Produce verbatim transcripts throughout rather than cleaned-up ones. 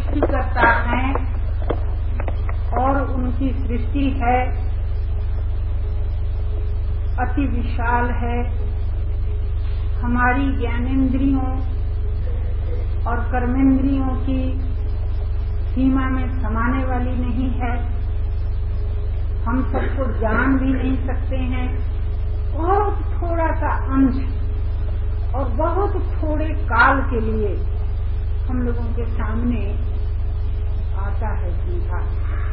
सृष्टिकर्ता हैं और उनकी सृष्टि है अति विशाल है, हमारी ज्ञानेंद्रियों और कर्मेंद्रियों की सीमा में समाने वाली नहीं है। हम सबको जान भी नहीं सकते हैं। बहुत थोड़ा सा अंश और बहुत थोड़े काल के लिए हम लोगों के सामने आता है सीधा।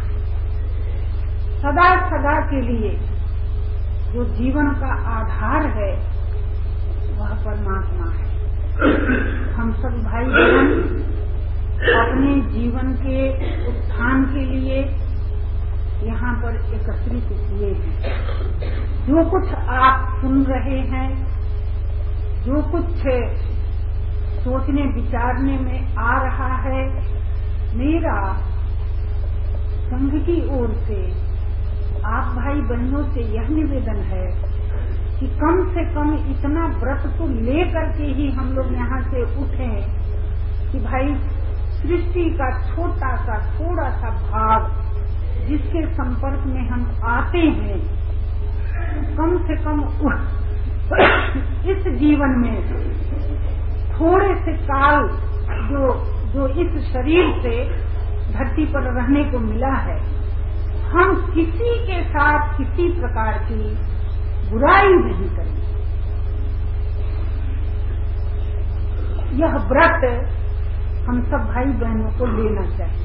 सदा सदा के लिए जो जीवन का आधार है वह परमात्मा है। हम सब भाई बहन अपने जीवन के उत्थान के लिए यहाँ पर एकत्रित हुए हैं। जो कुछ आप सुन रहे हैं, जो कुछ सोचने विचारने में आ रहा है, मेरा संघ की ओर से आप भाई बहनों से यह निवेदन है कि कम से कम इतना व्रत तो ले करके ही हम लोग यहाँ से उठे कि भाई सृष्टि का छोटा सा थोड़ा सा भाग जिसके संपर्क में हम आते हैं, कम से कम इस जीवन में थोड़े से काल जो जो इस शरीर से धरती पर रहने को मिला है, हम किसी के साथ किसी प्रकार की बुराई नहीं करेंगे। यह व्रत हम सब भाई बहनों को लेना चाहिए।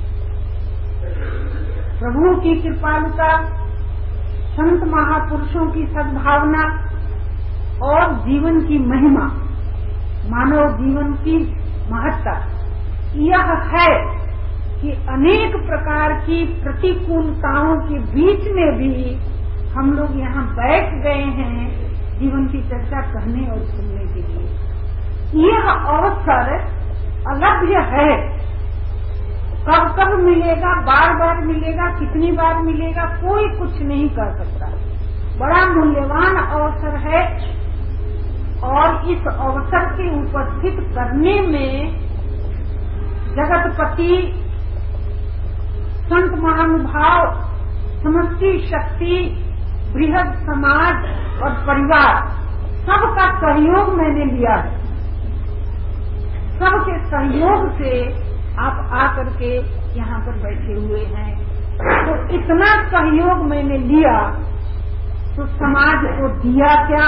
प्रभु की कृपालुता, संत महापुरुषों की सद्भावना और जीवन की महिमा, मानव जीवन की महत्ता यह है कि अनेक प्रकार की प्रतिकूलताओं के बीच में भी हम लोग यहाँ बैठ गए हैं जीवन की चर्चा करने और सुनने के लिए। यह अवसर अलभ्य है। कब कब मिलेगा, बार बार मिलेगा, कितनी बार मिलेगा, कोई कुछ नहीं कर सकता। बड़ा मूल्यवान अवसर है और इस अवसर के उपस्थित करने में जगतपति, संत महानुभाव, समष्टि शक्ति, बृहद समाज और परिवार सबका सहयोग मैंने लिया है। सबके सहयोग से आप आकर के यहाँ पर बैठे हुए हैं। तो इतना सहयोग मैंने लिया तो समाज को दिया क्या,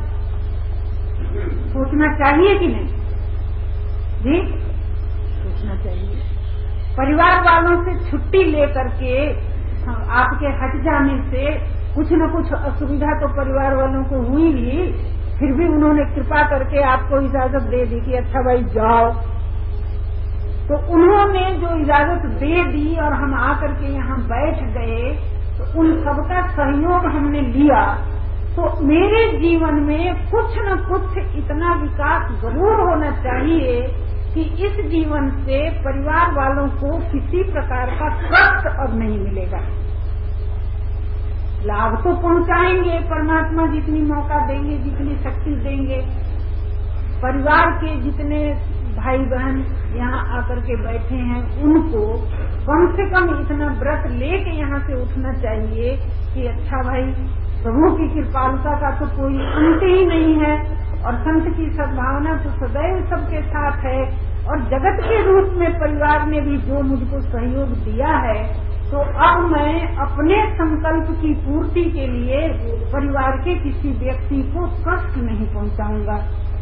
सोचना चाहिए कि नहीं जी? सोचना चाहिए। परिवार वालों से छुट्टी लेकर के आपके हट जाने से कुछ न कुछ असुविधा तो परिवार वालों को हुई ही, फिर भी उन्होंने कृपा करके आपको इजाजत दे दी कि अच्छा भाई जाओ। तो उन्होंने जो इजाजत दे दी और हम आकर के यहाँ बैठ गए, तो उन सबका सहयोग हमने लिया। तो मेरे जीवन में कुछ न कुछ इतना विकास जरूर होना चाहिए कि इस जीवन से परिवार वालों को किसी प्रकार का कष्ट अब नहीं मिलेगा। लाभ तो पहुंचाएंगे परमात्मा, जितनी मौका देंगे, जितनी शक्ति देंगे। परिवार के जितने भाई बहन यहाँ आकर के बैठे हैं उनको कम से कम इतना व्रत लेके यहाँ से उठना चाहिए कि अच्छा भाई, प्रभु की कृपालुता का तो कोई अंत ही नहीं है और संत की सद्भावना तो सदैव सबके साथ है। और जगत के रूप में परिवार ने भी जो मुझको सहयोग दिया है, तो अब मैं अपने संकल्प की पूर्ति के लिए परिवार के किसी व्यक्ति को कष्ट नहीं पहुंचाऊंगा।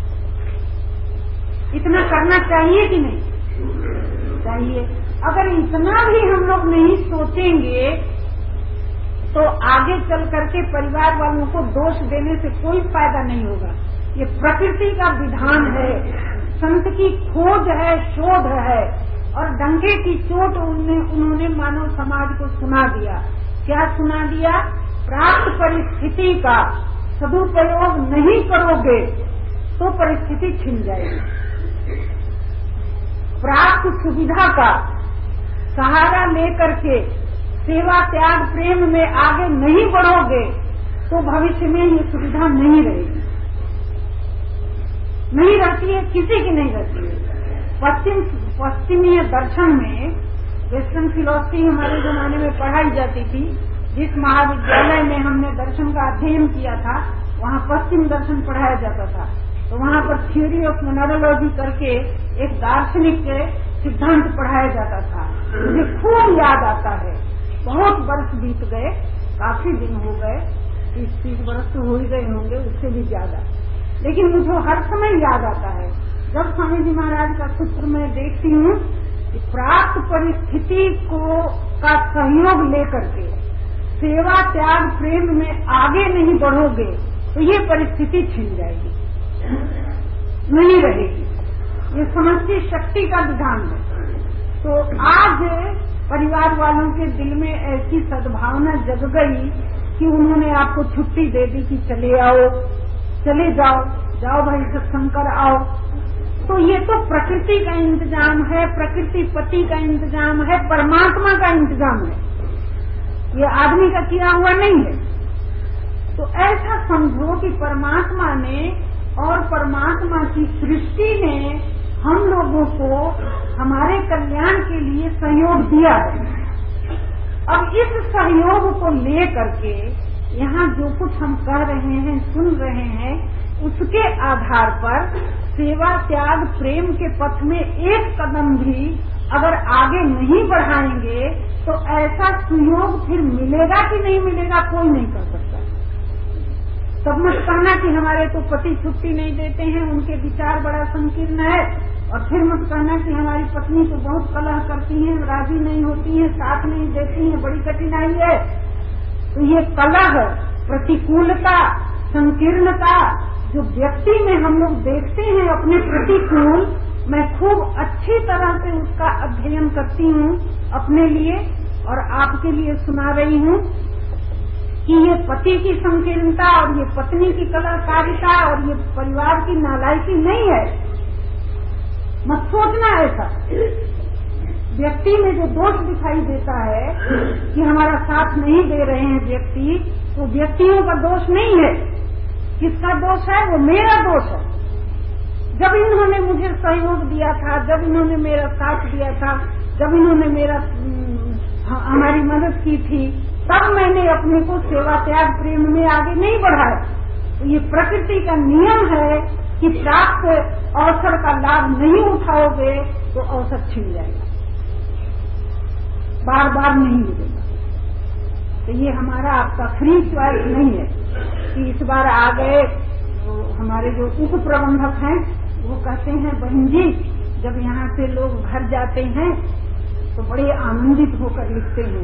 इतना करना चाहिए कि नहीं चाहिए? अगर इतना भी हम लोग नहीं सोचेंगे तो आगे चल करके परिवार वालों को दोष देने से कोई फायदा नहीं होगा। ये प्रकृति का विधान है, संत की खोज है, शोध है और डंके की चोट उन्होंने उन्होंने मानव समाज को सुना दिया। क्या सुना दिया? प्राप्त परिस्थिति का सदुपयोग नहीं करोगे तो परिस्थिति छिन जाएगी। प्राप्त सुविधा का सहारा लेकर के सेवा, त्याग, प्रेम में आगे नहीं बढ़ोगे तो भविष्य में ये सुविधा नहीं रहेगी। नहीं रहती है, किसी की नहीं रहती है। पश्चिम पश्चिमी दर्शन में, वेस्टर्न फिलॉसफी हमारे जमाने में पढ़ाई जाती थी, जिस महाविद्यालय में हमने दर्शन का अध्ययन किया था वहाँ पश्चिम दर्शन पढ़ाया जाता था। तो वहाँ पर थ्योरी ऑफ मोनोलॉजी करके एक दार्शनिक सिद्धांत पढ़ाया जाता था। मुझे खूब याद आता है, बहुत वर्ष बीत गए, काफी दिन हो गए, तीस तीस वर्ष तो हो ही गए होंगे, उससे भी ज्यादा, लेकिन मुझे हर समय याद आता है जब स्वामी जी महाराज का सूत्र मैं देखती हूँ कि प्राप्त परिस्थिति को का सहयोग लेकर के सेवा त्याग प्रेम में आगे नहीं बढ़ोगे तो ये परिस्थिति छिन जाएगी, नहीं रहेगी। ये समष्टि शक्ति का विधान है। तो आज परिवार वालों के दिल में ऐसी सद्भावना जग गई कि उन्होंने आपको छुट्टी दे दी कि चले आओ, चले जाओ, जाओ भाई सत्संग कर आओ। तो ये तो प्रकृति का इंतजाम है, प्रकृति पति का इंतजाम है, परमात्मा का इंतजाम है, ये आदमी का किया हुआ नहीं है। तो ऐसा समझो कि परमात्मा ने और परमात्मा की सृष्टि ने हम लोगों को हमारे कल्याण के लिए सहयोग दिया है। अब इस सहयोग को ले करके यहाँ जो कुछ हम कह रहे हैं, सुन रहे हैं, उसके आधार पर सेवा त्याग प्रेम के पथ में एक कदम भी अगर आगे नहीं बढ़ाएंगे तो ऐसा सहयोग फिर मिलेगा कि नहीं मिलेगा कोई नहीं कर सकता। तब मत कहना कि हमारे तो पति छुट्टी नहीं देते हैं, उनके विचार बड़ा संकीर्ण है, और फिर मत कहना कि हमारी पत्नी तो बहुत कलह करती हैं, राजी नहीं होती हैं, साथ नहीं देती हैं, बड़ी कठिनाई है। तो ये कलह, प्रतिकूलता, संकीर्णता जो व्यक्ति में हम लोग देखते हैं अपने प्रतिकूल, मैं खूब अच्छी तरह से उसका अध्ययन करती हूँ अपने लिए और आपके लिए सुना रही हूँ कि ये पति की संकीर्णता और ये पत्नी की कलाकारिता और ये परिवार की नालायकी नहीं है। मत सोचना ऐसा। व्यक्ति में जो दोष दिखाई देता है कि हमारा साथ नहीं दे रहे हैं व्यक्ति, तो व्यक्तियों का दोष नहीं है। किसका दोष है? वो मेरा दोष है। जब इन्होंने मुझे सहयोग दिया था, जब इन्होंने मेरा साथ दिया था, जब इन्होंने मेरा हमारी मदद की थी, तब मैंने अपने को सेवा त्याग प्रेम में आगे नहीं बढ़ाया। तो ये प्रकृति का नियम है कि प्राप्त अवसर का लाभ नहीं उठाओगे तो अवसर छिन जाएगा, बार बार नहीं मिलेगा। तो ये हमारा आपका फ्री चॉइस नहीं है कि इस बार आ गए। तो हमारे जो उप प्रबंधक हैं वो कहते हैं, बहन जी जब यहाँ से लोग घर जाते हैं तो बड़े आनंदित होकर लिखते हैं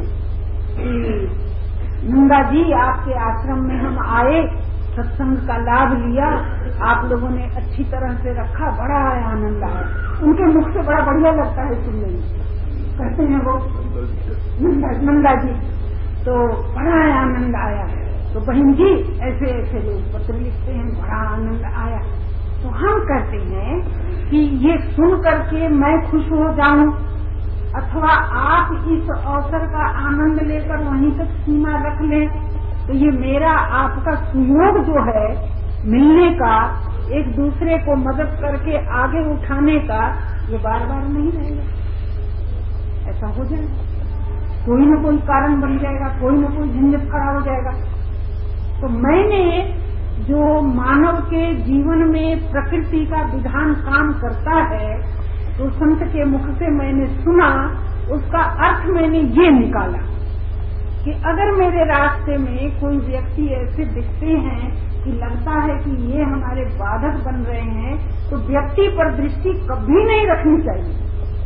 कि नंदा जी आपके आश्रम में हम आए, सत्संग का लाभ लिया, आप लोगों ने अच्छी तरह से रखा, बड़ा आनंद आया। उनके मुख से बड़ा बढ़िया लगता है सुनने में। कहते हैं वो नंदा, नंदा जी तो बड़ा आनंद आया। तो बहन जी ऐसे ऐसे लोग पत्र लिखते हैं, बड़ा आनंद आया। तो हम कहते हैं कि ये सुन करके मैं खुश हो जाऊं अथवा आप इस अवसर का आनंद लेकर वहीं तक सीमा रख लें, तो ये मेरा आपका सहयोग जो है मिलने का, एक दूसरे को मदद करके आगे उठाने का, ये बार बार नहीं रहेगा। ऐसा हो जाए, कोई न कोई कारण बन जाएगा, कोई न कोई झंझट खड़ा हो जाएगा। तो मैंने जो मानव के जीवन में प्रकृति का विधान काम करता है, तो संत के मुख से मैंने सुना, उसका अर्थ मैंने ये निकाला कि अगर मेरे रास्ते में कोई व्यक्ति ऐसे दिखते हैं कि लगता है कि ये हमारे बाधक बन रहे हैं, तो व्यक्ति पर दृष्टि कभी नहीं रखनी चाहिए।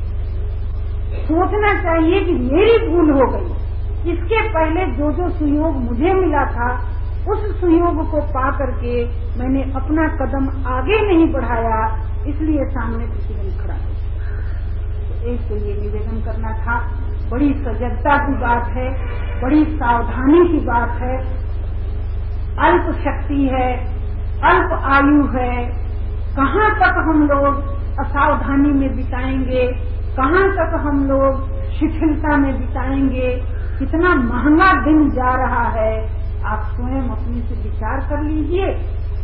सोचना चाहिए कि मेरी भूल हो गई, इसके पहले जो जो सुयोग मुझे मिला था उस सुयोग को पा करके मैंने अपना कदम आगे नहीं बढ़ाया, इसलिए सामने प्रतिबंध खड़ा है। तो एक तो ये निवेदन करना था। बड़ी सजगता की बात है, बड़ी सावधानी की बात है। अल्प शक्ति है, अल्प आयु है, कहाँ तक हम लोग असावधानी में बिताएंगे, कहाँ तक हम लोग शिथिलता में बिताएंगे, कितना महंगा दिन जा रहा है। आप स्वयं अपने से विचार कर लीजिए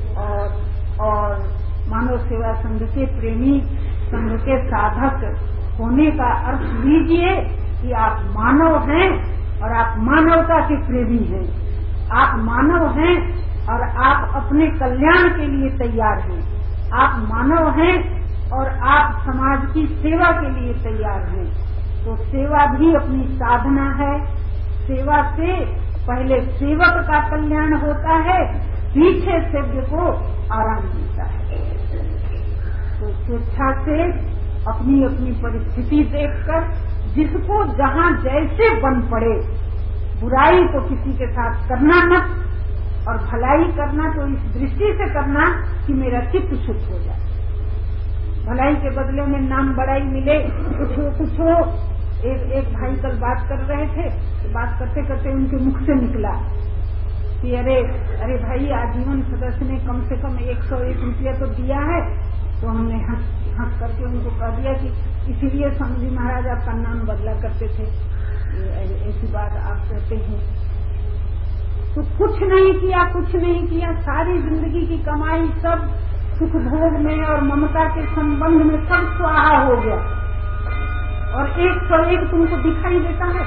और और मानव सेवा संघ के प्रेमी, संघ के साधक होने का अर्थ लीजिए कि आप मानव हैं और आप मानवता के प्रेमी हैं। आप मानव हैं और आप अपने कल्याण के लिए तैयार हैं। आप मानव हैं और आप समाज की सेवा के लिए तैयार हैं। तो सेवा भी अपनी साधना है। सेवा से पहले सेवक का कल्याण होता है, पीछे सेव्य को आराम मिलता है। तो स्वेच्छा से अपनी अपनी परिस्थिति देखकर जिसको जहाँ जैसे बन पड़े, बुराई तो किसी के साथ करना मत और भलाई करना तो इस दृष्टि से करना कि मेरा चित्त शुद्ध हो जाए। भलाई के बदले में नाम बड़ाई मिले, कुछ हो कुछ हो। एक एक भाई कल बात कर रहे थे, तो बात करते करते उनके मुख से निकला कि अरे अरे भाई, आजीवन सदस्य ने कम से कम एक सौ एक रुपया तो दिया है। तो हमने हंस हंस करके उनको कह दिया कि इसीलिए स्वामी जी महाराज आपका नाम बदला करते थे, ऐसी बात आप कहते हैं। तो कुछ नहीं किया, कुछ नहीं किया, सारी जिंदगी की कमाई सब सुख भोग में और ममता के संबंध में सब स्वाहा हो गया और एक सौ एक तुमको दिखाई देता है।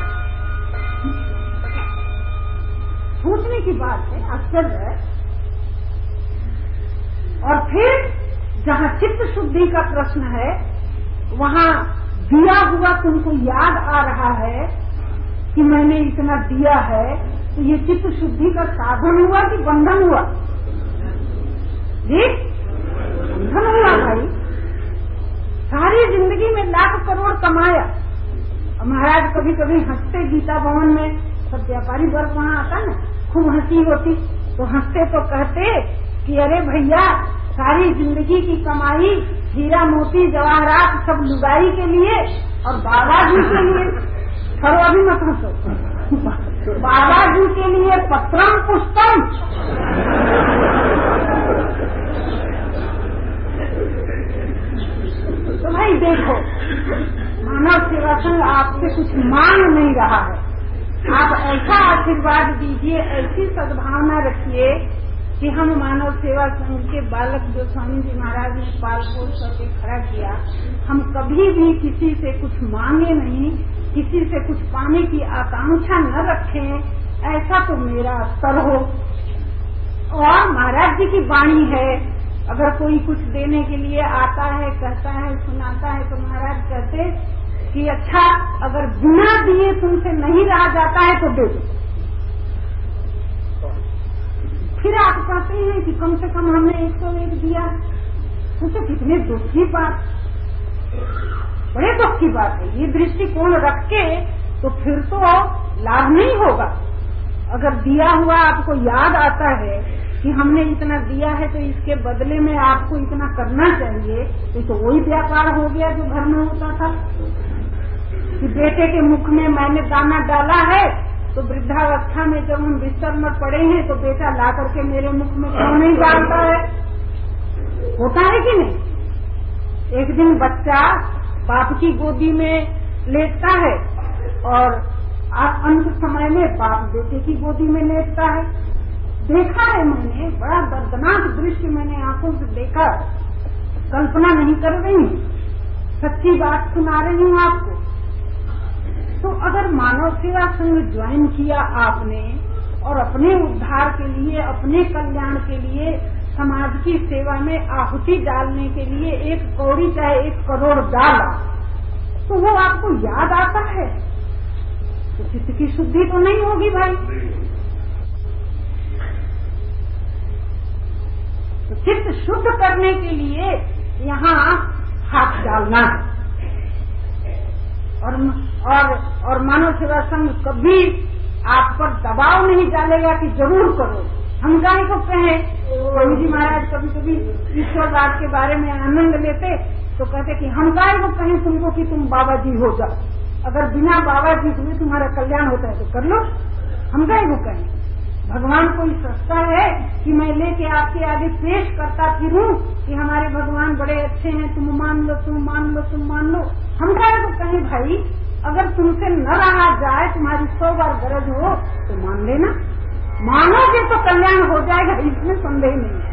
सोचने की बात है, आश्चर्य है। और फिर जहाँ चित्त शुद्धि का प्रश्न है, वहाँ दिया हुआ तुमको याद आ रहा है कि मैंने इतना दिया है, तो ये चित्त शुद्धि का साधन हुआ कि बंधन हुआ? जी, बंधन हुआ भाई। सारी जिंदगी में लाख करोड़ कमाया। महाराज कभी कभी हंसते, गीता भवन में सब व्यापारी वर्ग वहाँ आता ना, खूब हंसी होती, तो हंसते तो कहते कि अरे भैया, सारी जिंदगी की कमाई हीरा मोती जवाहरात सब लुगाई के लिए और बाबा जी के लिए, खरो अभी मत हंसो, बाबा जी के लिए पत्रम पुष्पम। तो भाई देखो, मानव सेवा संघ आपसे कुछ मांग नहीं रहा है। आप ऐसा आशीर्वाद दीजिए, ऐसी सद्भावना रखिए कि हम मानव सेवा संघ के बालक जो स्वामी जी महाराज ने पाल पोस करके खड़ा किया, हम कभी भी किसी से कुछ मांगे नहीं, किसी से कुछ पाने की आकांक्षा न रखें, ऐसा तो मेरा स्तर हो। और महाराज जी की वाणी है, अगर कोई कुछ देने के लिए आता है, कहता है, सुनाता है, तो महाराज कहते कि अच्छा, अगर बिना दिए तुमसे नहीं रहा जाता है तो दे दो। फिर आप कहते हैं कि कम से कम हमने एक सौ एक दिया। तो कितने दुख की बात, बड़े दुख की बात है। ये दृष्टिकोण रख के तो फिर तो लाभ नहीं होगा। अगर दिया हुआ आपको याद आता है कि हमने इतना दिया है तो इसके बदले में आपको इतना करना चाहिए, तो, तो वही व्यापार हो गया जो घर में होता था कि बेटे के मुख में मैंने दाना डाला है, तो वृद्धावस्था में जब हम बिस्तर में पड़े हैं तो बेटा ला करके मेरे मुख में क्यों नहीं डालता है? होता है कि नहीं? एक दिन बच्चा बाप की गोदी में लेटता है और अंत समय में बाप बेटे की गोदी में लेटता है। देखा है मैंने, बड़ा दर्दनाक दृश्य मैंने आंखों से देखा, कल्पना नहीं कर रही हूँ, सच्ची बात सुना रही हूँ आपको। तो अगर मानव सेवा संघ ज्वाइन किया आपने और अपने उद्धार के लिए, अपने कल्याण के लिए, समाज की सेवा में आहुति डालने के लिए एक कौड़ी चाहे एक करोड़ डाला, तो वो आपको याद आता है, तो चित्त की शुद्धि तो नहीं होगी भाई। तो चित्त शुद्ध करने के लिए यहाँ हाथ डालना है। और और और मानव सेवा संघ कभी आप पर दबाव नहीं डालेगा कि जरूर करो। हम गाय को कहें, स्वामी जी महाराज कभी कभी ईश्वरवाद के बारे में आनंद लेते तो कहते कि हम गाय को कहें तुमको कि तुम बाबा जी हो जाओ, अगर बिना बाबा जी हुए तुम्हारा कल्याण होता है तो कर लो। हम गाय को कहें, भगवान कोई सस्ता है कि मैं लेके आपके आगे पेश करता फिरूं कि हमारे भगवान बड़े अच्छे हैं, तुम मान लो, तुम मान लो, तुम मान लो। हम गाय को कहें भाई, अगर तुमसे न रहा जाए, तुम्हारी सौ बार गरज हो तो मान लेना, मानोगे तो कल्याण हो जाएगा, इसमें संदेह नहीं है।